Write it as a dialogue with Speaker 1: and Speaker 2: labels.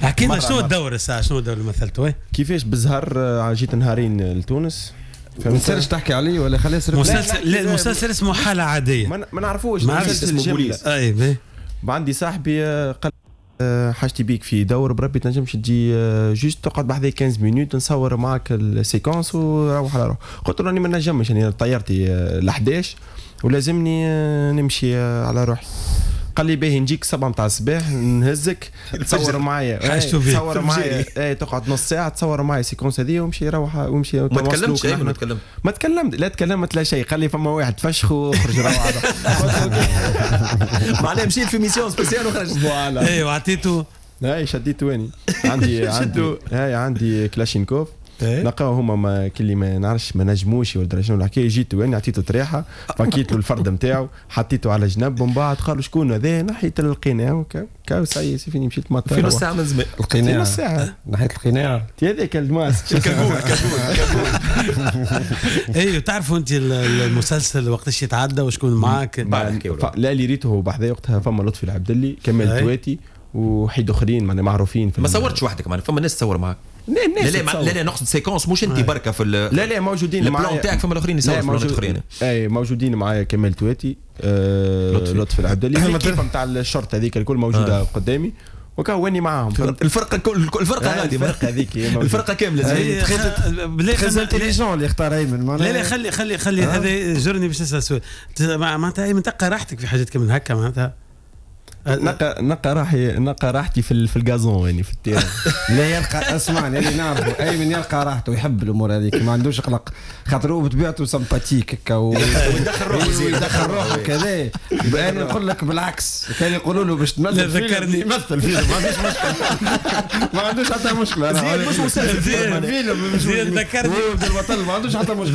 Speaker 1: حكينا شنو الدور الساعه، شنو الدور اللي مثلته؟
Speaker 2: كيفاش بالزهر جيت نهارين لتونس.
Speaker 3: ما تنساش تحكي عليه ولا خليه يصير
Speaker 1: مسلسل. المسلسل اسمه حالة عادية،
Speaker 2: ما نعرفوش.
Speaker 1: ما عرفتش
Speaker 2: اسمه بوليس.
Speaker 1: اي
Speaker 2: عندي صاحبي قال حاجتي بيك في دور بربي تنجمش تجي جوست تقعد بحذايا 15 مينوت نصور معك السيكونس وروح على روح. قلت له راني ما نجمش، يعني طيارتي ل 11 ولازمني نمشي على روحي. قال لي باهي نجيك 7 متاع الصباح نهزك تصور معايا، تصور معايا تقعد نص ساعه تصور معايا السيكونس هذه ومشي روح ومشي.
Speaker 4: ما تكلمتش؟
Speaker 2: ما تكلمت، لا تكلمت لا شيء. قال لي فما واحد فشخ وخرج روح.
Speaker 4: معناها مشيت في ميسيون سبيسيال وخرجت.
Speaker 2: فوالا
Speaker 1: اي وعطيته.
Speaker 2: هاي شديته واني عندي كلاشينكوف. نلقاو هما ما كلي ما نعرفش ما نجموش ولا شنو الحكايه. جيت وين عطيته طريحه فكيت له الفرد نتاعو حطيته على جنب ومن بعد قالوا شكون هذا نحيت القناع كاو ساي سيفيني مشيت مطار
Speaker 4: في نص ساعه من زمان.
Speaker 2: القناع نص ساعه
Speaker 3: نحيت القناع
Speaker 2: هذاك الماس
Speaker 4: كاكول.
Speaker 1: اي تعرفوا انت المسلسل وقتاش يتعدى وشكون معاك؟
Speaker 2: لا اللي ريته بحذايا وقتها فما لطفي العبدلي كمال تواتي وحيد اخرين معناها معروفين.
Speaker 4: ما صورتش وحدك معناها فما ناس تصور معاك؟ لا نقصد سيكونس مش انت بركه في
Speaker 2: لا موجودين معايا
Speaker 4: البلان تاعك. فما الاخرين يصوروا في الاخرين.
Speaker 2: اي موجودين معايا كمال تواتي لطفي العبدلي الكيفه نتاع الشرطه هذيك الكل موجوده قدامي وكوني معاهم.
Speaker 4: الفرقه غادي الفرقه كامله.
Speaker 3: تخيل انتيليجون اللي اختار ايمن.
Speaker 1: لا خلي هذا جرني باش نسال سؤال. معناتها ايمن تلقى راحتك في حاجات كمان هكا معناتها
Speaker 2: نقى راحتي في الغازون يعني في التيران.
Speaker 3: لا يلقى اسمعني اللي نعرفه ايمن يلقى راحته ويحب الامور هذيك ما عندوش قلق خاطر هو بطبيعته سمباتيك هكا ويدخل روحه كذا. انا نقول لك بالعكس كان يقولوا له باش تمثل فيلم يمثل فيلم ما عندوش حتى مشكله.
Speaker 1: زين ذكرني
Speaker 3: ما عندوش حتى مشكله.